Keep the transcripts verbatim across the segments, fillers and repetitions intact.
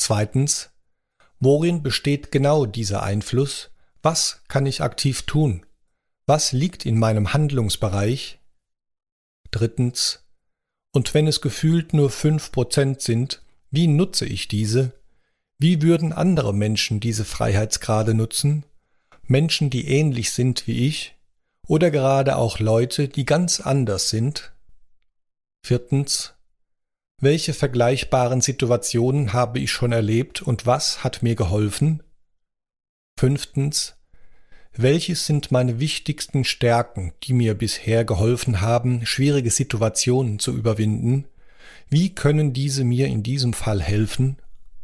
Zweitens, worin besteht genau dieser Einfluss? Was kann ich aktiv tun? Was liegt in meinem Handlungsbereich? Drittens, und wenn es gefühlt nur fünf Prozent sind, wie nutze ich diese? Wie würden andere Menschen diese Freiheitsgrade nutzen? Menschen, die ähnlich sind wie ich? Oder gerade auch Leute, die ganz anders sind? Viertens, welche vergleichbaren Situationen habe ich schon erlebt und was hat mir geholfen? Fünftens, welches sind meine wichtigsten Stärken, die mir bisher geholfen haben, schwierige Situationen zu überwinden? Wie können diese mir in diesem Fall helfen?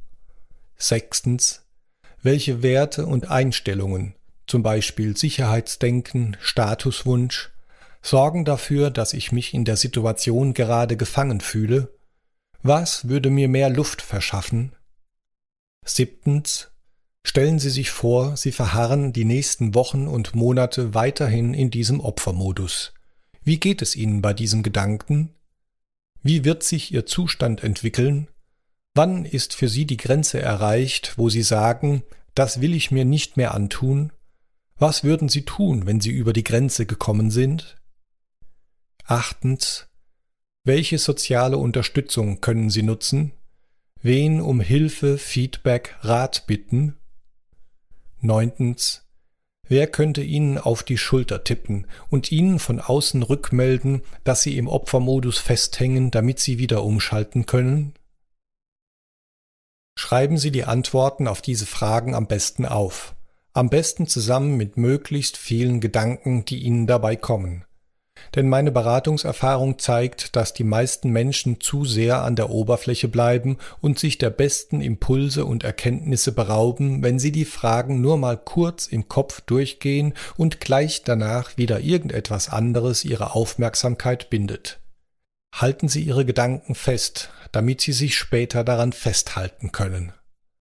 Sechstens, welche Werte und Einstellungen, zum Beispiel Sicherheitsdenken, Statuswunsch, sorgen dafür, dass ich mich in der Situation gerade gefangen fühle? Was würde mir mehr Luft verschaffen? Siebtens, stellen Sie sich vor, Sie verharren die nächsten Wochen und Monate weiterhin in diesem Opfermodus. Wie geht es Ihnen bei diesem Gedanken? Wie wird sich Ihr Zustand entwickeln? Wann ist für Sie die Grenze erreicht, wo Sie sagen, das will ich mir nicht mehr antun? Was würden Sie tun, wenn Sie über die Grenze gekommen sind? Achtens, welche soziale Unterstützung können Sie nutzen? Wen um Hilfe, Feedback, Rat bitten? Neuntens, wer könnte Ihnen auf die Schulter tippen und Ihnen von außen rückmelden, dass Sie im Opfermodus festhängen, damit Sie wieder umschalten können? Schreiben Sie die Antworten auf diese Fragen am besten auf. Am besten zusammen mit möglichst vielen Gedanken, die Ihnen dabei kommen. Denn meine Beratungserfahrung zeigt, dass die meisten Menschen zu sehr an der Oberfläche bleiben und sich der besten Impulse und Erkenntnisse berauben, wenn sie die Fragen nur mal kurz im Kopf durchgehen und gleich danach wieder irgendetwas anderes ihre Aufmerksamkeit bindet. Halten Sie Ihre Gedanken fest, damit Sie sich später daran festhalten können.